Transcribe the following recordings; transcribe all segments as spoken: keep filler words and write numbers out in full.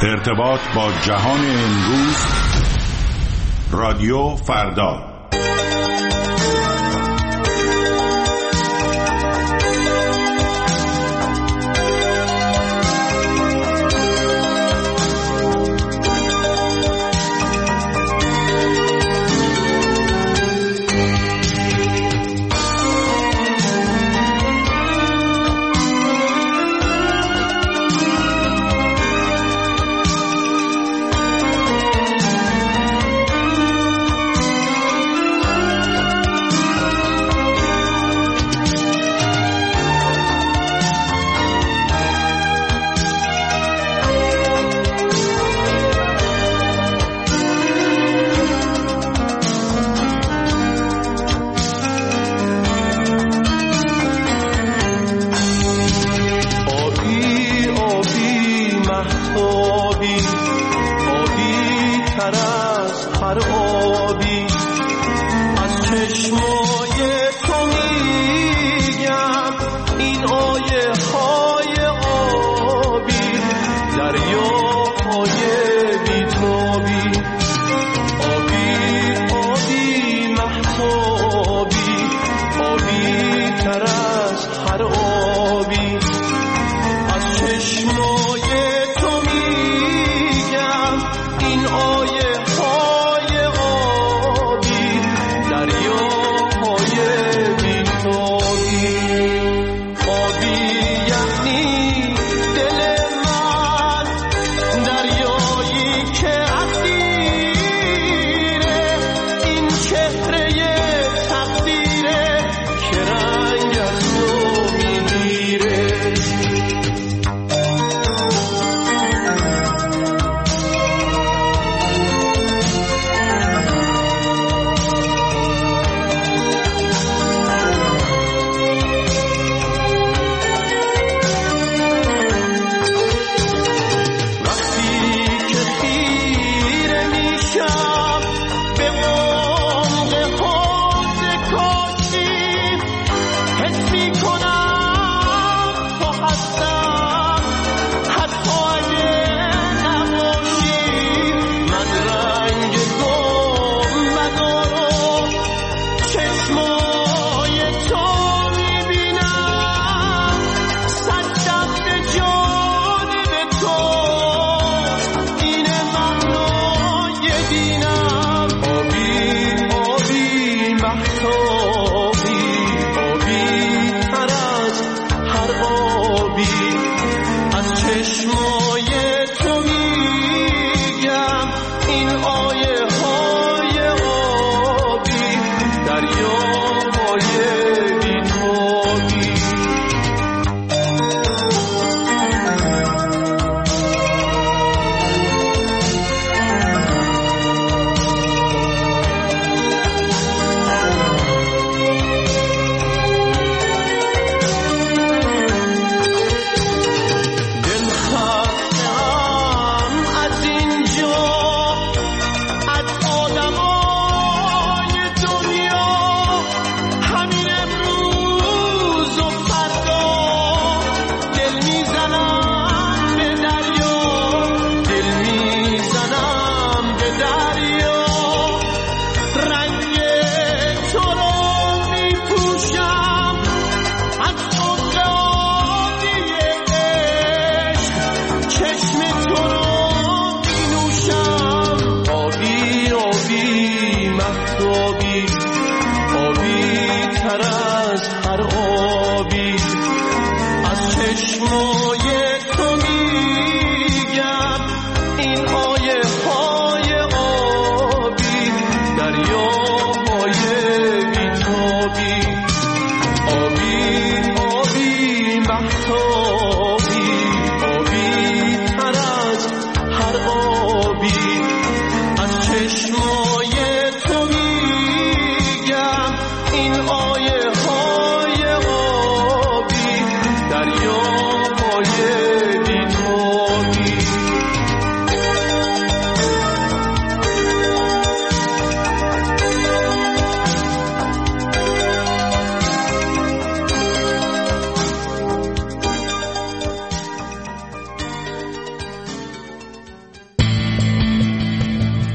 ارتباط با جهان امروز، رادیو فردا.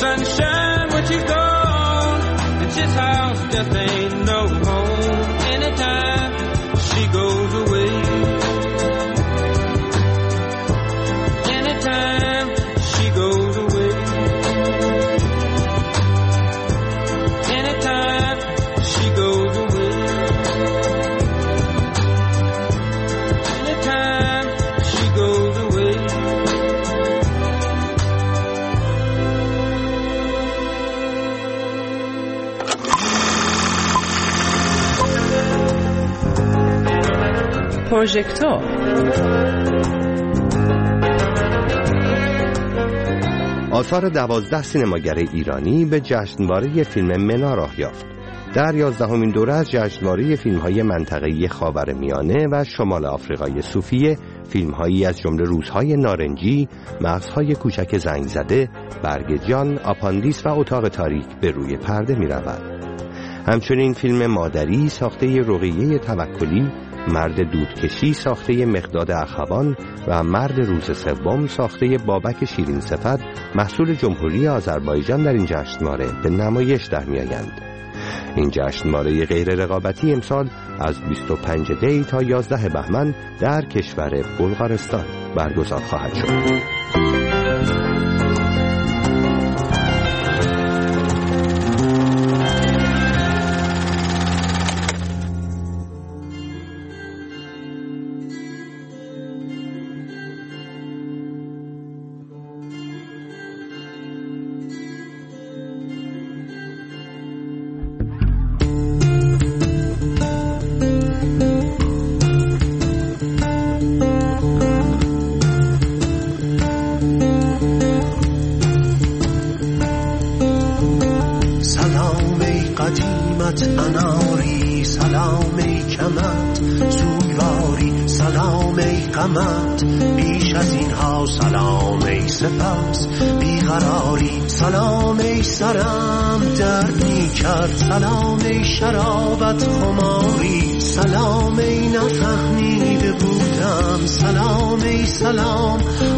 sunshine when she's gone, and this house just ain't no home. Anytime she goes away, anytime she goes away, anytime she goes away, anytime she goes away. پروژکتور آثار دوازده سینماگر ایرانی به جشنواره فیلم منا راه یافت. در یازدهمین دوره از جشنواره فیلم‌های منطقه‌ای خاورمیانه و شمال آفریقای صوفیه، فیلم‌هایی از جمله روزهای نارنجی، مغزهای کوچک زنگ زده، برگ جان، آپاندیس و اتاق تاریک به روی پرده می‌رود. همچنین فیلم مادری ساخته رقیه توکلی، مرد دودکشی ساخته مقداد اخوان و مرد روز سوم ساخته بابک شیرین صفت محصول جمهوری آذربایجان در این جشنواره به نمایش در می‌آیند. این جشنواره غیر رقابتی امسال از بیست و پنج دی تا یازده بهمن در کشور بلغارستان برگزار خواهد شد. اناری سلام ای کمت سوگواری سلام ای قمت بیش از اینها سلام ای سپس بیقراری سلام ای سرم درد می کرد سلام ای شرابت خماری سلام ای نفهمیده بودم سلام ای سلام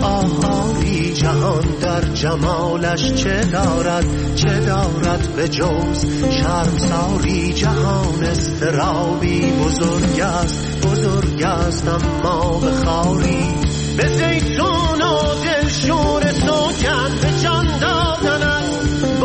آهاری جهان در جمالش چه دارد چه دارد به جز شرمساری جهان استرابی بزرگ است بزرگ است اما به خاری به زیتون و دلشور سوگن به جان دادنت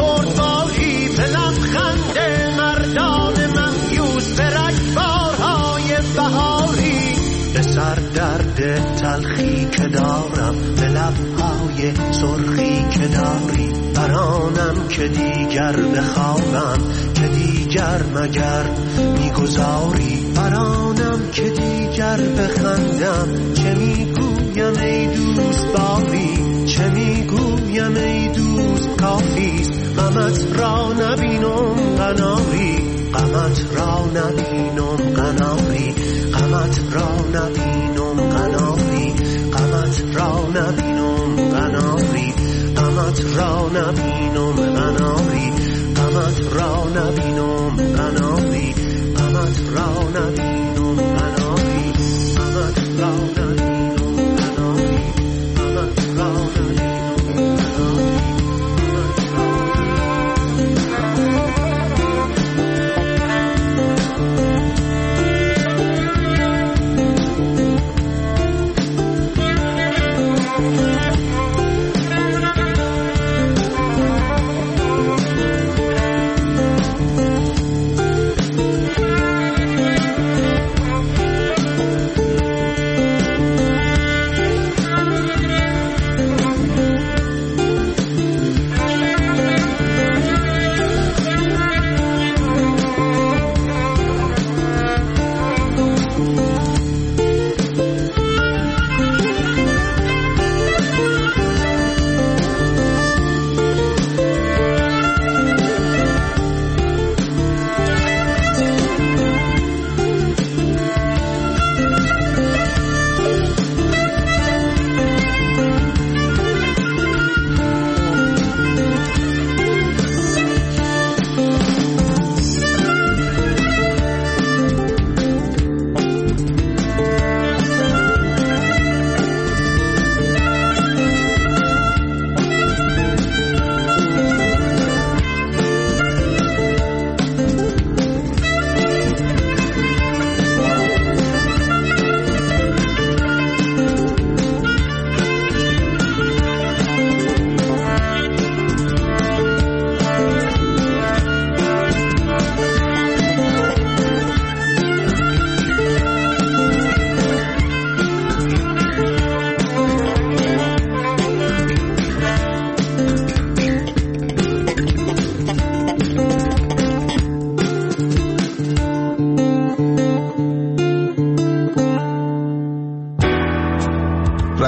بردباری به لبخند مردان مهیوس به رگبارهای بهاری به سر درد تلخی که دارم به لبهای سرخی که داری برانم که دیگر بخوابم که دیگر مگر میگذاری برانم که دیگر بخندم چه میگویم ای دوست باری چه میگویم ای دوست کافیست غمت را نبینم قناری غمت را نبینم قناری غمت را نبینم قناری غمت را نبینم قناری غمت را نبینم قناری غمت را نبینم قناری غمت را نبینم قناری غمت را نبینم قناری غمت را نبینم قناری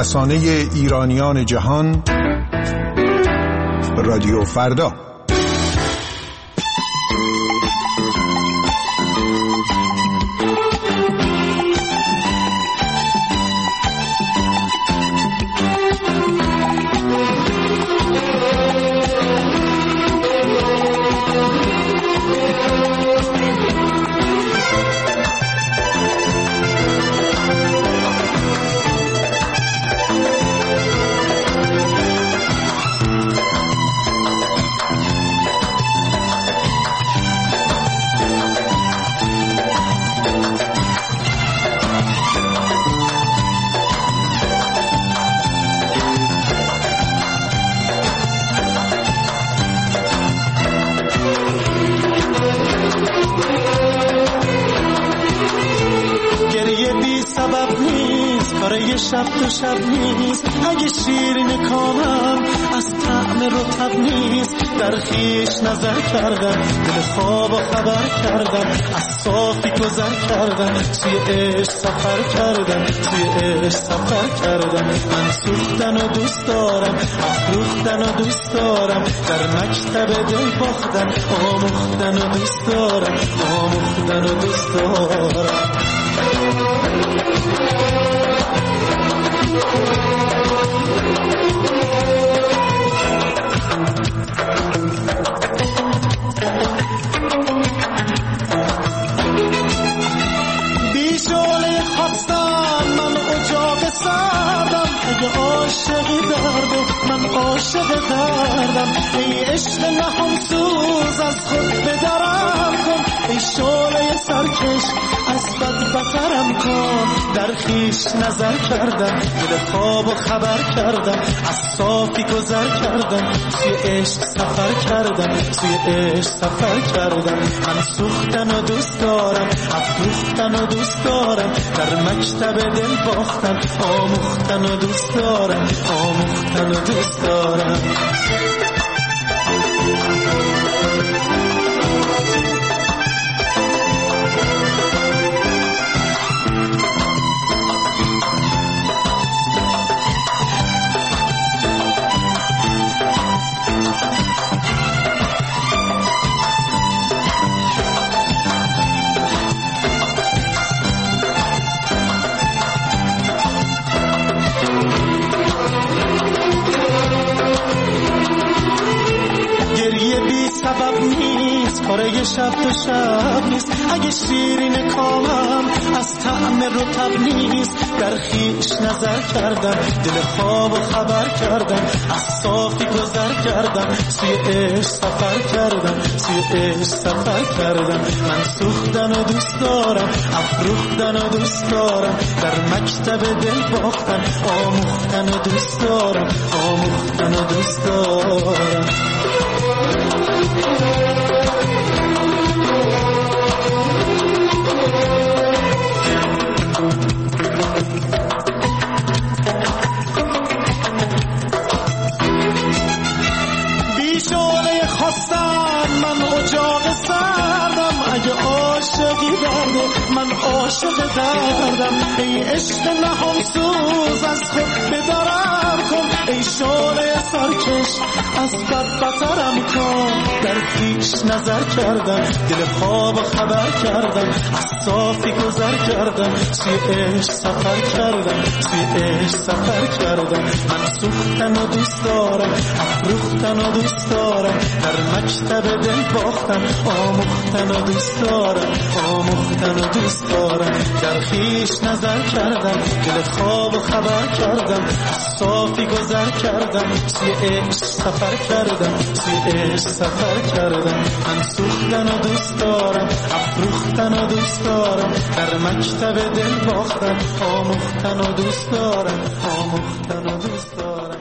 رسانه ایرانیان جهان، رادیو فردا. شب تو شب نیست، اگه شیرین کامم از طعم رطب نیست. در خیش نظر کردم، دل خواب و خبر کردم، از صافی گذر کردم، توی عشق سفر کردم، توی عشق سفر کردم. من سوختن و دوست دارم، افروختن و دوست دارم، در مکتب دل باختن، آموختن و دوست دارم، آموختن و دوست دارم. بیشوله خواستم من اجاق سردم، اگه عاشقی دردم من عاشق دردم. ای عشق نهان سوز از خود بدرم کن، ای شوله سرکش از بد بترم کن. در خیش نظر کردم، دل خواب و خبر کردم، از صافی گذر کردم، توی عشق سفر کردم، توی عشق سفر کردم. من سوختن و دوست دارم، افروختن و دوست دارم، در مکتب دل باختن، آموختن و دوست دارم، آموختن و دوست دارم. سبب نیست، پاره شب تو شب نیست، اگه شیرین کامم از طعم رطب نیست. در خیش نظر کردم، دل خواب و خبر کردم، از صافی گذر کردم، توی عشق سفر کردم، توی عشق سفر کردم. من سوختن و دوست دارم، افروختن و دوست دارم، در مکتب دل باختن، آموختن و دوست دارم، آموختن و دوست دارم. بیشوره خواستم من اجاق سردم، اگه عاشقی درده من عاشق دردم. ای عشق نهان سوز از خود بدرم کن، ای شوره سرکش از بد بترم کن. در خیش نظر کردم، دل خواب و خبر کردم، از صافی گذر کردم، توی عشق سفر کردم، توی عشق سفر کردم. من سوختن و دوست دارم، افروختن و دوست دارم، در مکتب دل باختن، آموختن و دوست دارم، آموختن و دوست دارم. در خیش نظر کردم، دل خواب و خبر کردم، از صافی گذر کردم، توی عشق سفر کردم، توی عشق سفر کردم. من سوختن و دوست دارم، افروختن و دوست دارم، در مکتب دل باختن، آموختن و دوست دارم، آموختن و دوست دارم.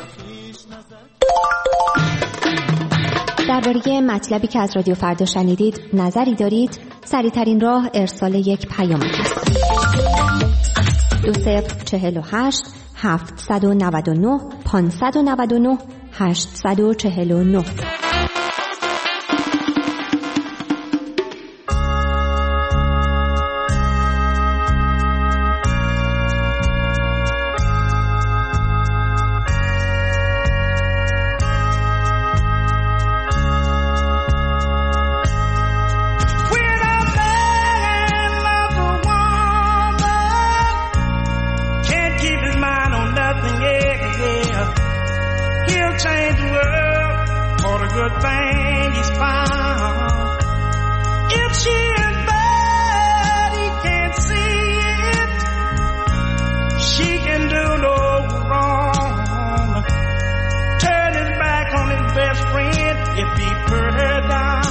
درباره مطلبی که از رادیو فردا شنیدید نظری دارید؟ سریع‌ترین راه ارسال یک پیام است. دو صفر چهل و هشت هفتصد و نود و نه پانصد و نود و نه هشتصد و چهل و نه. good thing he's found. If she is bad, he can't see it. She can do no wrong. Turn his back on his best friend if he put her down.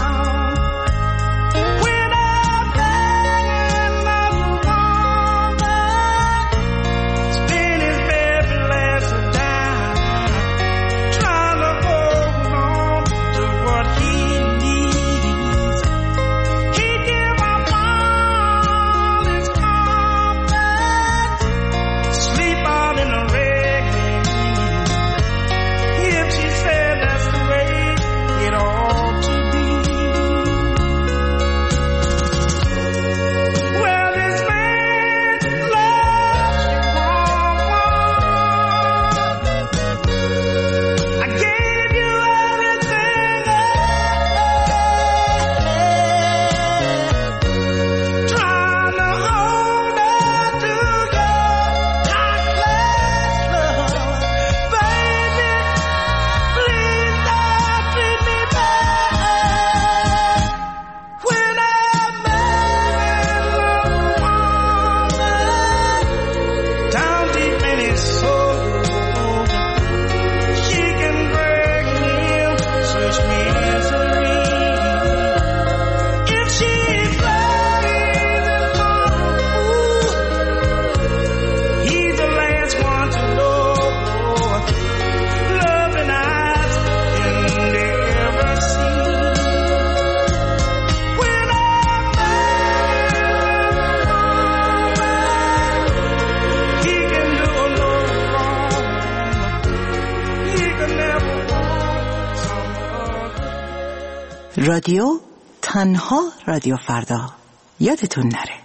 رادیو تنها رادیو فردا یادتون نره.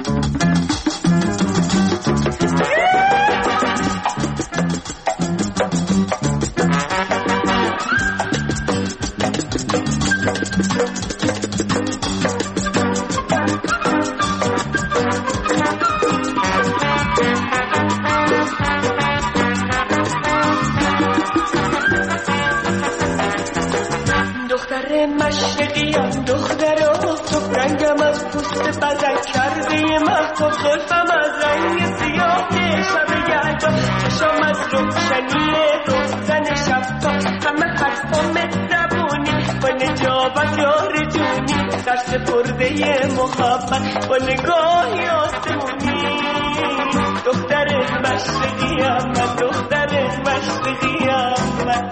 مشرقیم دختر آفتاب رنگم از پوست بدن کرده محتاب زلفم از رنگ سیاه شب یلدا چشم از روشنی روزن شفتا همه حرفا مهربونی با نجابت یار جونی در سپرده محبت با نگاهی آسمونی دختر مشرقیم من دختر مشرقیم من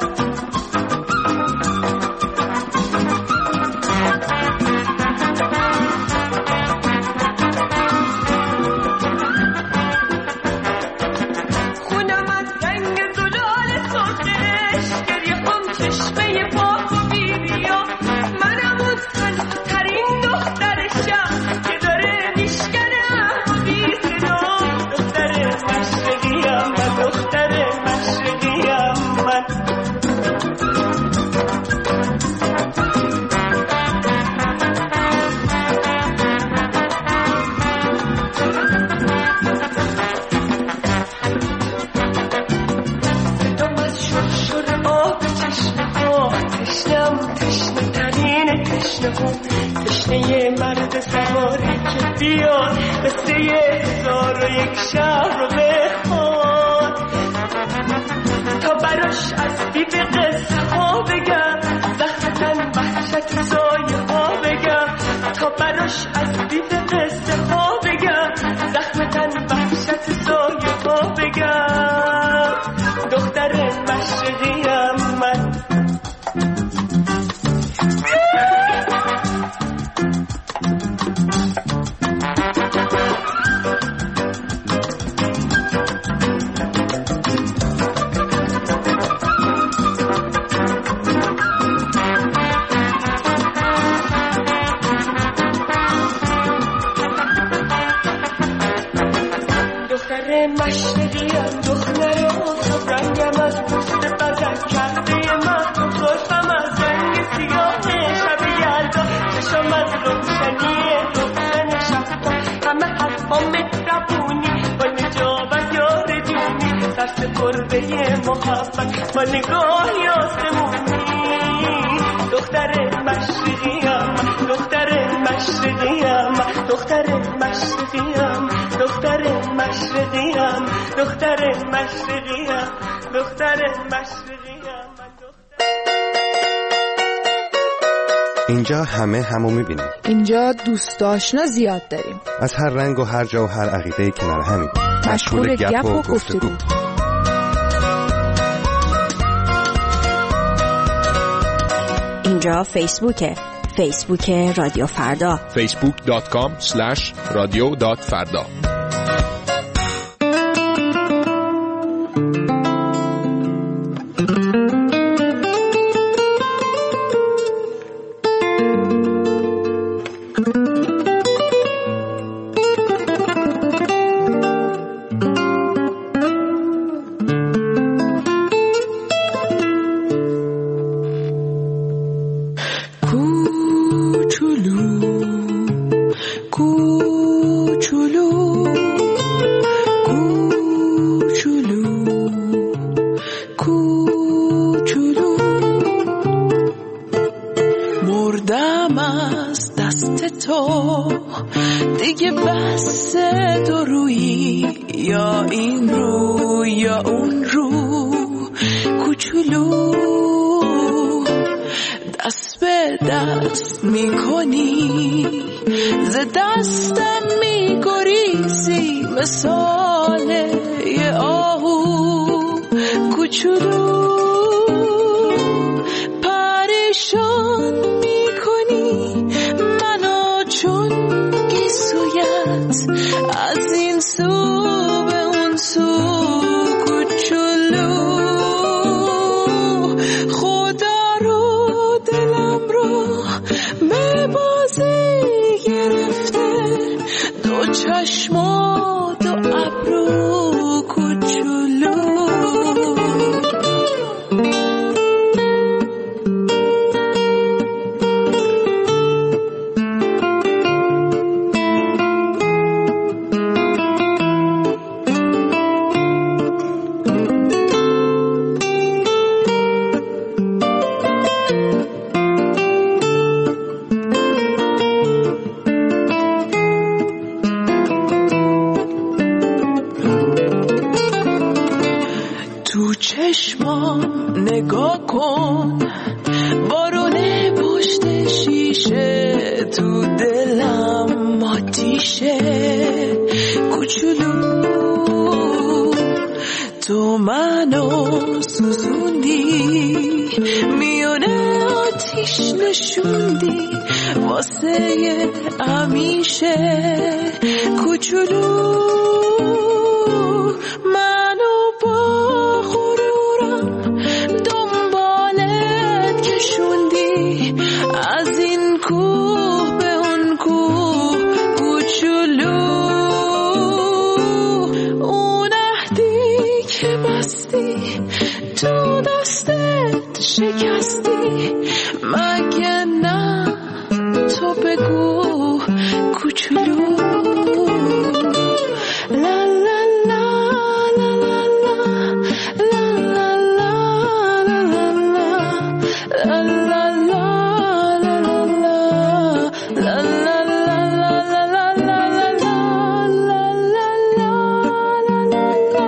تشنه مرد سواری که بیاد قصه هزار و یک شهر رو بخواد تا براش از بی به قصه ها بگم زخمتن وحشت سایه ها بگم تا براش از بی به قصه ها بگم زخمتن وحشت سایه ها بگم دختر مشرقیم من مشرقیم دختر آفتاب رنگم از پوست بدن کرده محتاب زلفم از رنگ سیاه شب یلدا چشم از روشنی روزن شفتا همه حرفا مهربونی با نجابت یار جونی در سپرده محبت با نگاهی آسمونی دختر مشرقیم دختر مشرقیم دختر مشرقیم دختر مشرقیم. اینجا همه همو میبینیم. اینجا دوست آشنا زیاد داریم. از هر رنگ و هر جا و هر عقیده کنار همیم. مشغول گپ و گفتگو. اینجا فیسبوکه. فیسبوک رادیو فردا. فیسبوک دات کام اسلش رادیو دات فردا.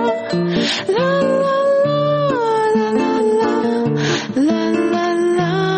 La la la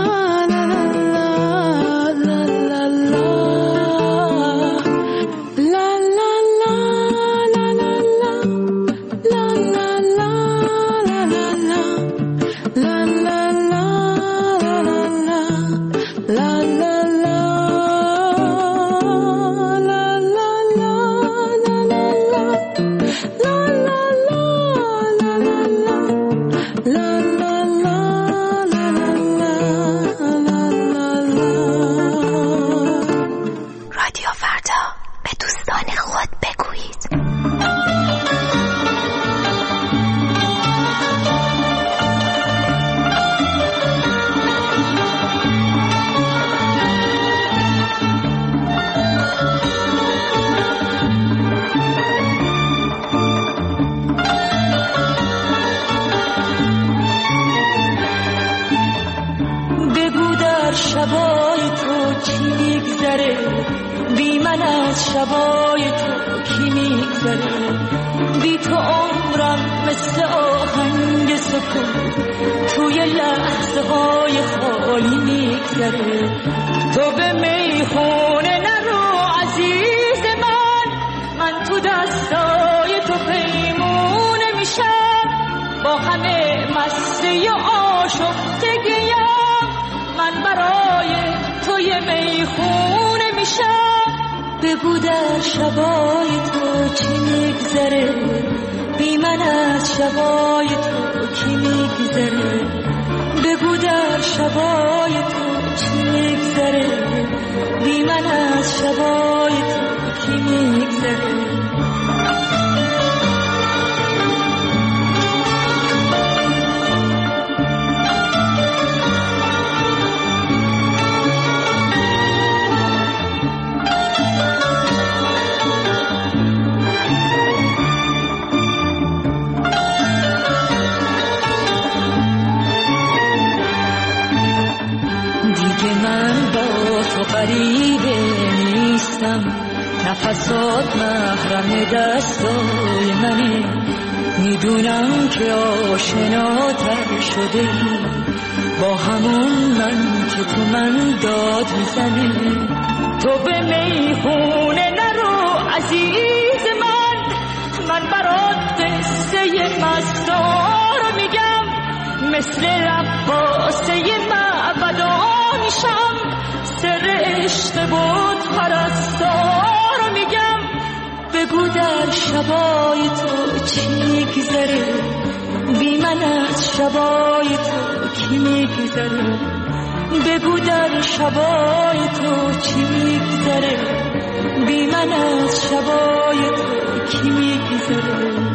شبای تو کی میگذره، بی تو عمرم مثل آهنگ سکوت توی لحظه های خالی میگذره. تو به میخونه نرو عزیز من، من تو دستای تو پیمونه میشم، با همه مستی و آشفتگیم من برای توی میخونه میشم. بگو در شبای تو چی میگذره، بی من از شبای تو کی میگذره. بگو در شبای تو چی میگذره، بی من از شبای تو کی میگذره. غریبه نیستم، نفسات محرم دستای منه، میدونم که آشناتر شده ای با همون من که تو من داد میزنه. تو به میخونه نرو عزیز من، من برات قصه مستار رو میگم، مثل رقاصه معبدا میشم، سر عشق بود پرستار رو میگم. بگو در شبای تو چی میگذره، بی من از شبای تو کی میگذره. بگو در شبای تو چی میگذره، بی من از شبای تو کی میگذره.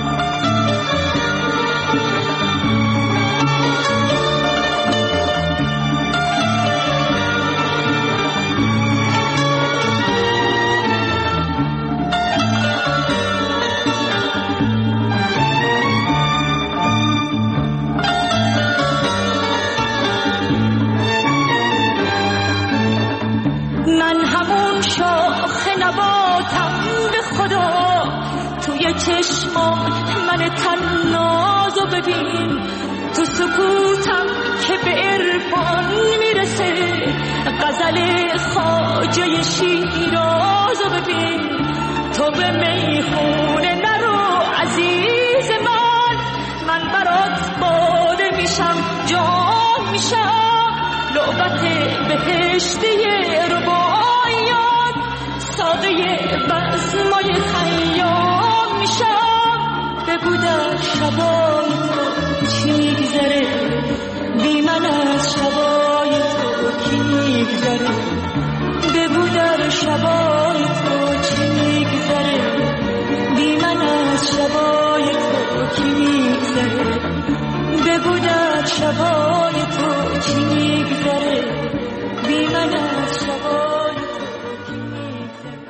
چشمام من تنازو ببین، تو سکوتم که به عرفان میرسه، غزل خواجه شیرازو ببین. تو به میخونه نرو عزیز من، من برات باده میشم جام میشم، لعبت بهشتی رباعیات، ساده بزمای خیام میشم. بگو در شبای تو چی میگذره، بی من از شبای تو کی میگذره. بگو در شبای تو چی میگذره، بی من از شبای تو کی میگذره. بگو در شبای تو چی میگذره، بی من از شبای تو کی میگذره.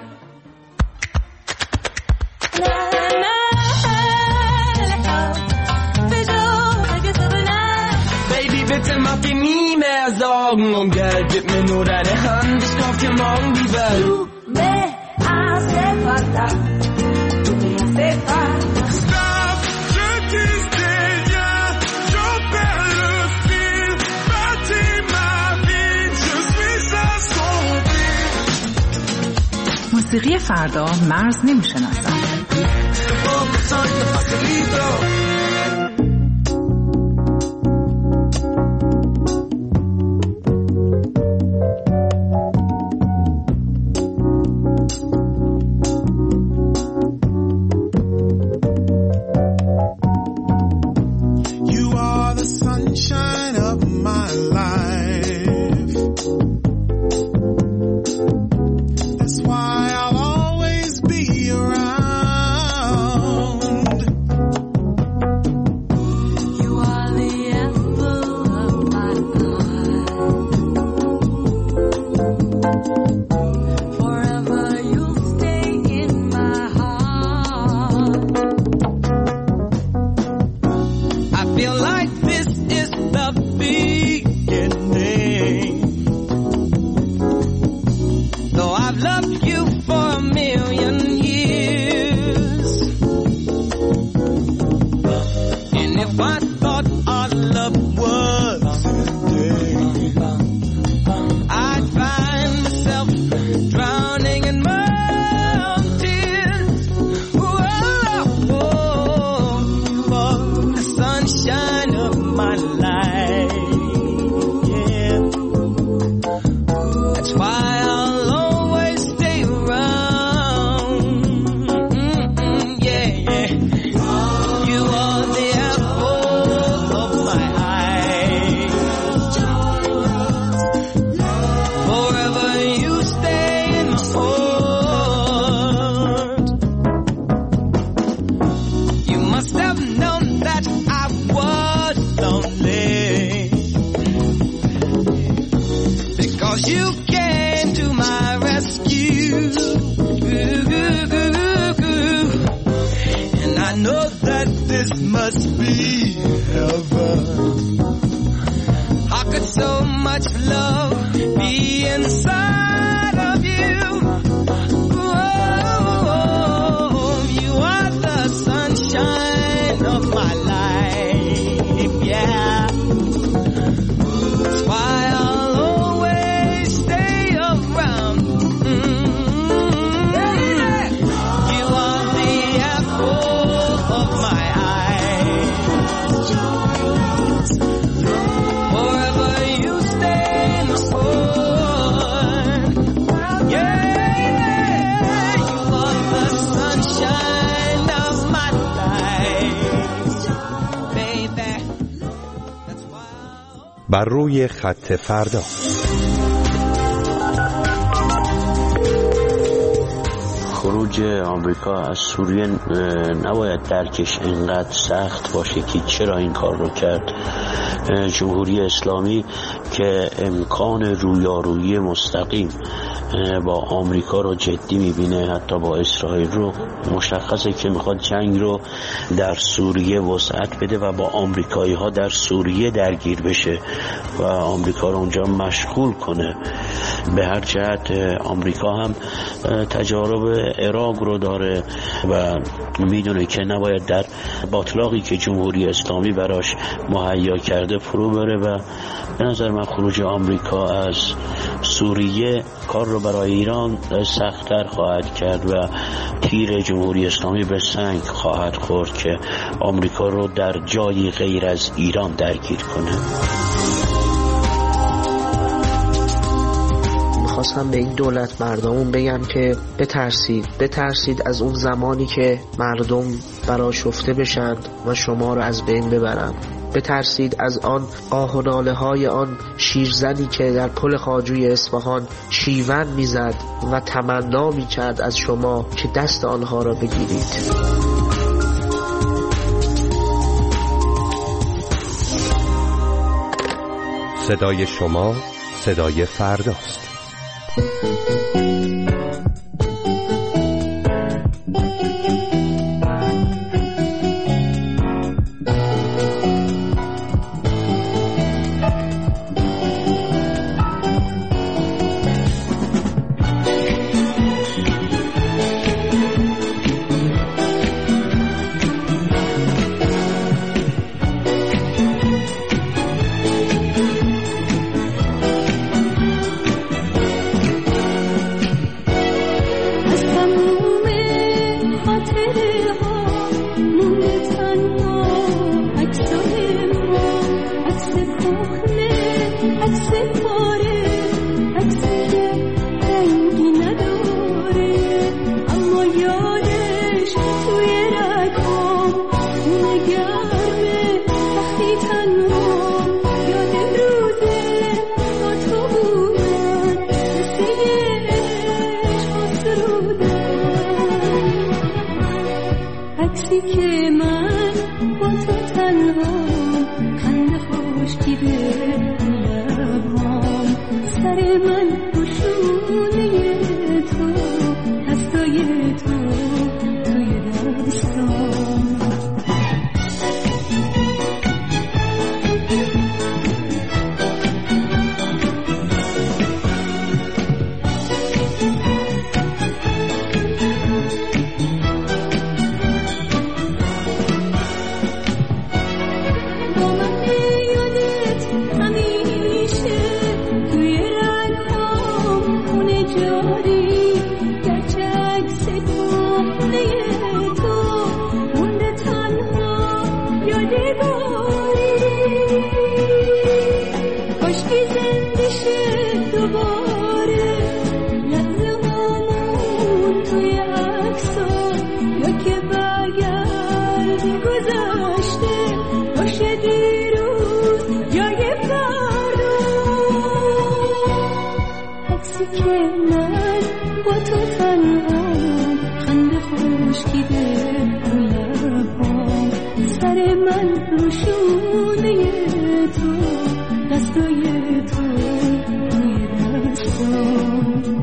Bitte mach die nie mehr Sorgen um Geld, gib mir nur deine Hand, ich kauf dir morgen die Welt. Du me hace falta, tu me hace falta. Stop, je disais rien, j'en perds le fil, bâtis ma vie, je suis à son fil. موسیقی فردا مرز نمیشناسم. Feel like this is the beginning. lonely, because you came to my rescue, and I know that this must be heaven. How could so much love be inside of you? Oh, you are the sunshine of my life, yeah. That's why I'll always stay around. Mm-hmm. Yeah. You are the apple of my eye. Forever you stay in the sun. Yeah, you are the sunshine of my life, baby. بر روی خط فردا. خروج آمریکا از سوریه نباید درکش اینقدر سخت باشه که چرا این کار رو کرد. جمهوری اسلامی که امکان رویارویی مستقیم با آمریکا رو جدی میبینه، حتی با اسرائیل رو، مشخصه که میخواد جنگ رو در سوریه وسعت بده و با آمریکایی ها در سوریه درگیر بشه و آمریکا رو اونجا مشغول کنه. به هر جهت آمریکا هم تجارب عراق رو داره و میدونه که نباید در باطلاقی که جمهوری اسلامی براش مهیا کرده فرو بره و به نظر من خروج آمریکا از سوریه کار رو برای ایران سخت‌تر خواهد کرد و تیر جمهوری اسلامی به سنگ خواهد خورد که آمریکا رو در جایی غیر از ایران درگیر کنه. میخواستم به این دولت مردمون بگم که بترسید بترسید از اون زمانی که مردم برآشفته بشن و شما رو از بین ببرن. بترسید از آن آه و ناله های آن شیرزنی که در پل خواجوی اصفهان شیون میزد و تمنا میکرد از شما که دست آنها را بگیرید. صدای شما صدای فرداست. سر من رو شونه تو دستای تو توی دستام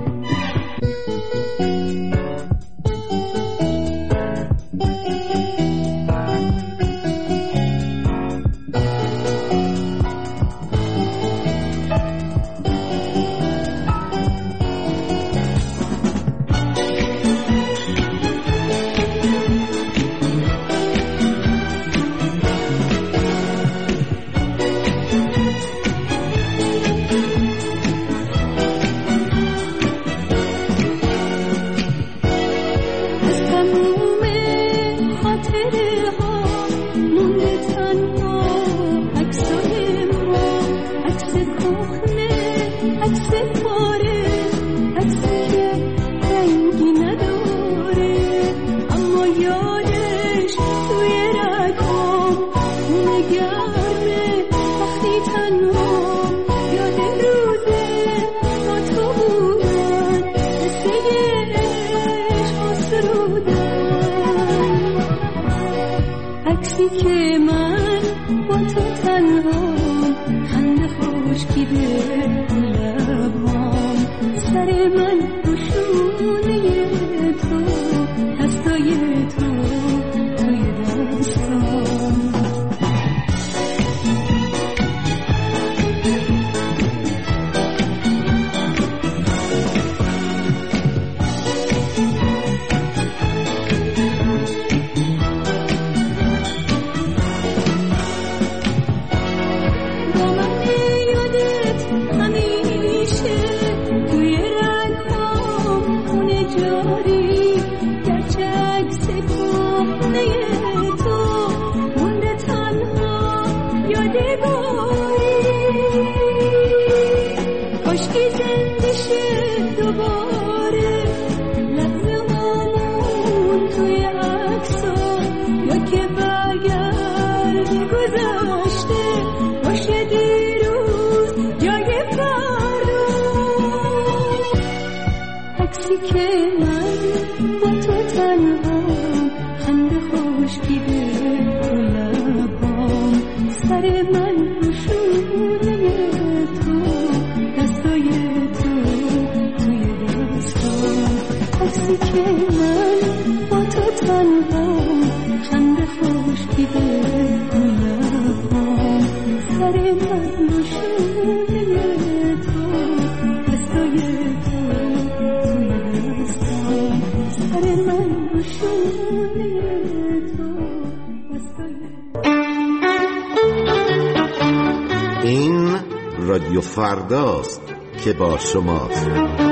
این رادیو فرداست که با شماست.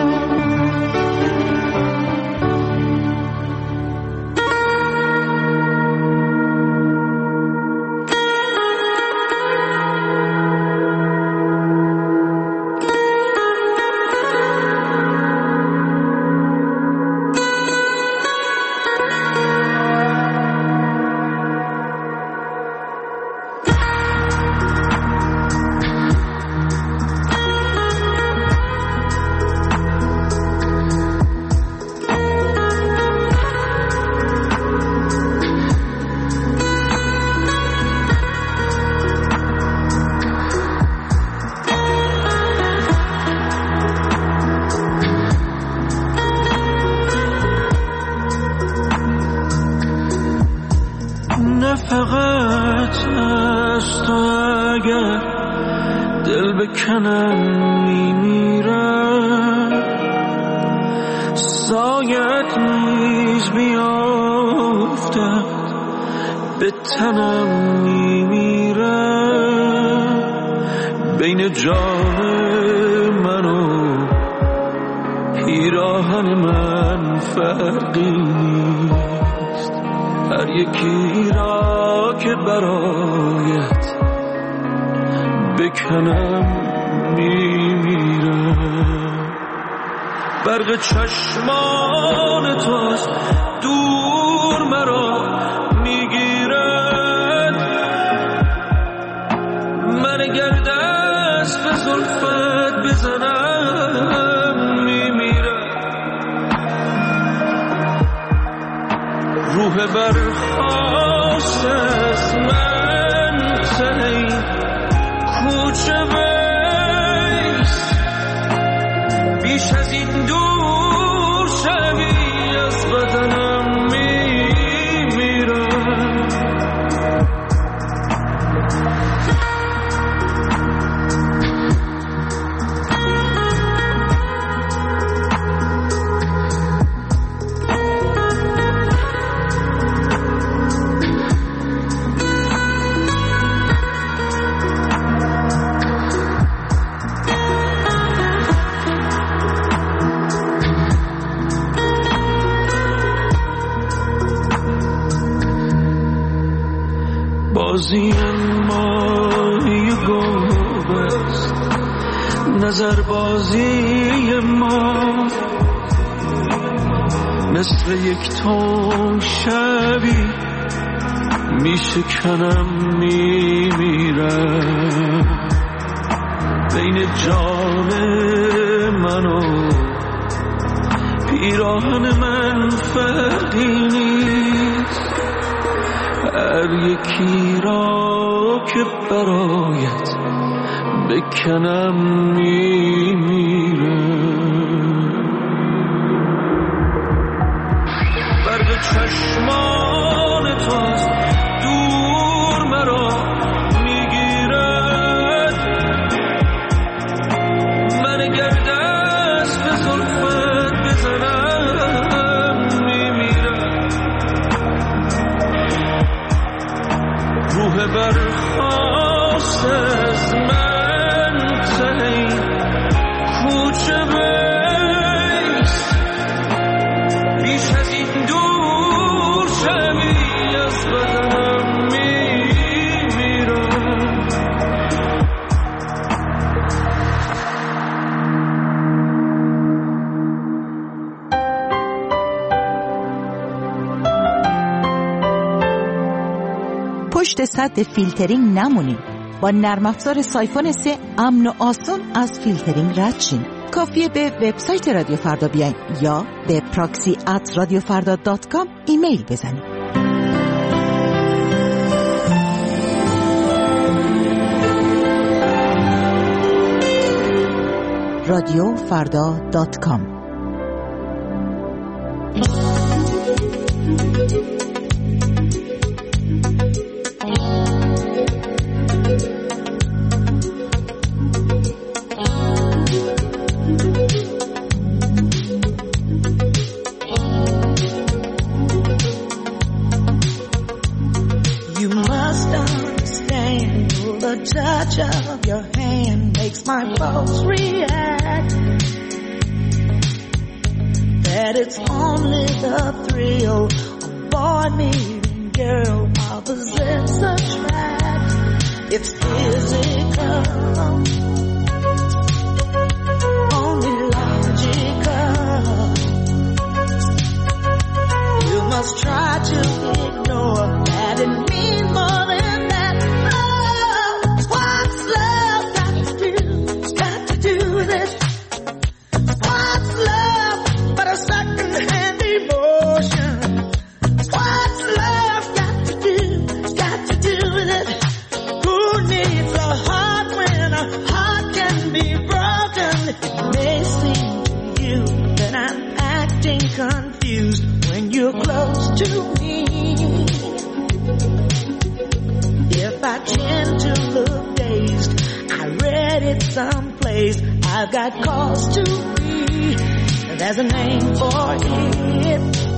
فقط از تو اگر دل بکنم میمیرم، سایت نیز بیافتد به تنم میمیرم. بین جان من و پیراهن من فرقی نیست، هر یکی را که برایت بکنم میمیرم. برق چشمان توست دور مرا میگیرد، من گرد دست به زلفت بزنم میمیرم. روح برخواست از من تهی کوچه بیست بیش از این دور شوی از بدنم میمیرم. بازی ماهی و گربه است نظر بازی ما، مثل یک تون شبی میشکنم میمیرم. بین جان من و پیراهن من فرقی نیست، هر یکی را که برایت بکنم میمیرم. برق چشمان تو از دور مرا میگیرد، من گر دست به زلفت بزنم میمیرم. روح برخواست از من تهی کوچه بیست بیش از این دور شوی از بدنم میمیرم. پشت سد فیلترینگ نمونید. با نرم افزار سایفون سه امن و آسان از فیلترینگ رد شین. کافیه به وبسایت رادیو فردا بیاین یا به پراکسی ات رادیو فردا دات کام ایمیل بزنید. رادیو فردا دات کام. Touch of your hand makes my pulse react. That it's only the thrill of boy meeting girl opposites attract. It's physical, only logical. You must try to ignore that it means more than that. Confused when you're close to me. If I tend to look dazed, I read it someplace. I've got cause to be. There's a name for it.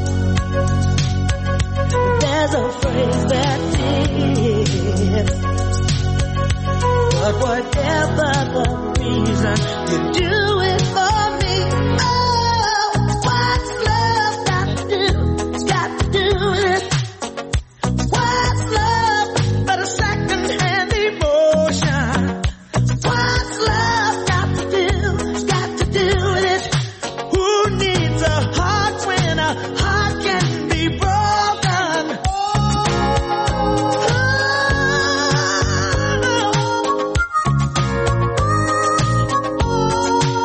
There's a phrase that fits. But whatever the reason, you do it for me. Oh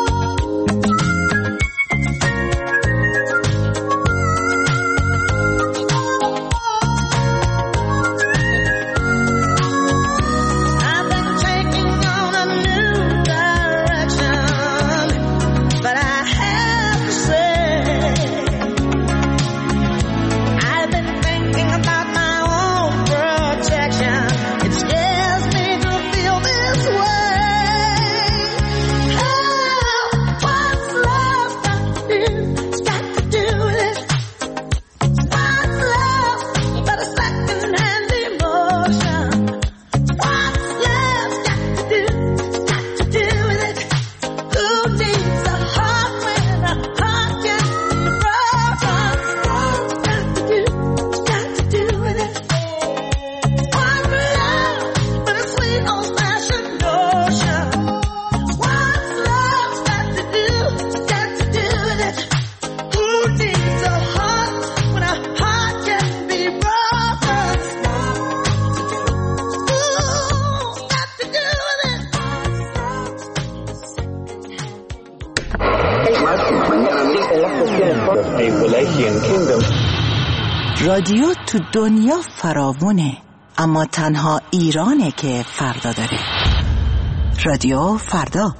رادیو تو دنیا فراوونه، اما تنها ایرانه که فردا داره. رادیو فردا.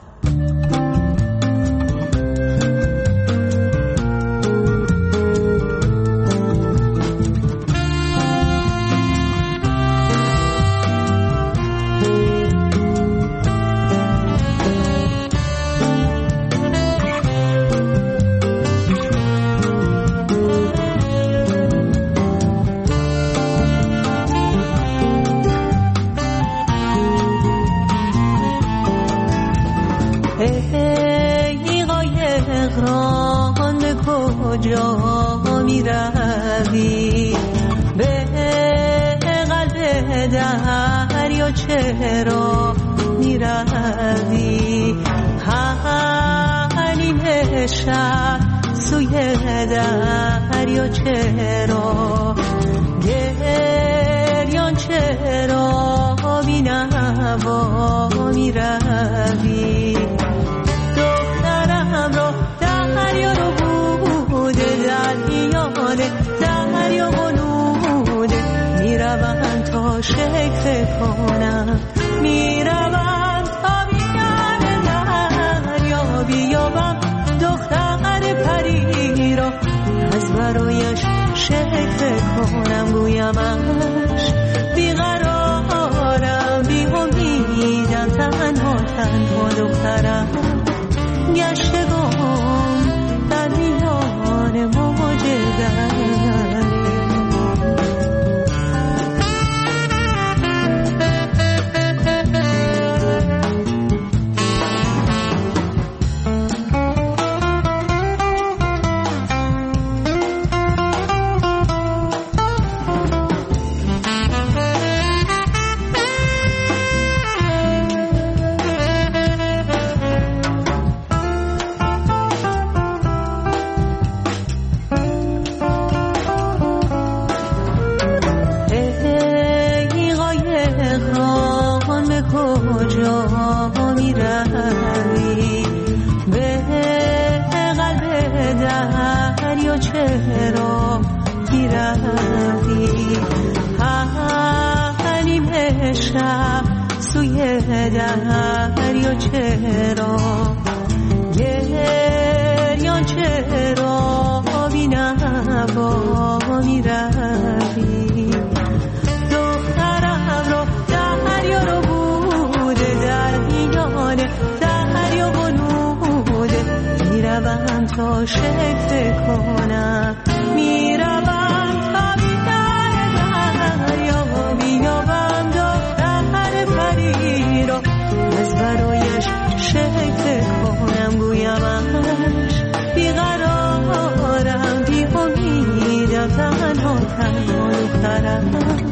چرا میروی حنیم شب سوی دریا، چرا گریان، چرا بینوا میروی دخترم را دریا رو بوده، در میانه دریا بلوده، میروم تا شکل کنم، میروم تا بیان دریا بیابم دختر پری را، از برایش شکل کنم، گویمش بیقرارم، بی امیدم، تنها تنها دخترم گشتگم در میان موج دریا. چرا میروی حنیم شب سوی دریا، چرا گریان، چرا بینوا میروی دخترم را دریا رو بوده، در میانه دریا بلوده، میروم تا شکل کنم، میروم تا بیدر دریا بیابم دختر پری را، از برایش شکل کنم، گویمش بیقرارم، بی امیدم، تنها تنها دخترم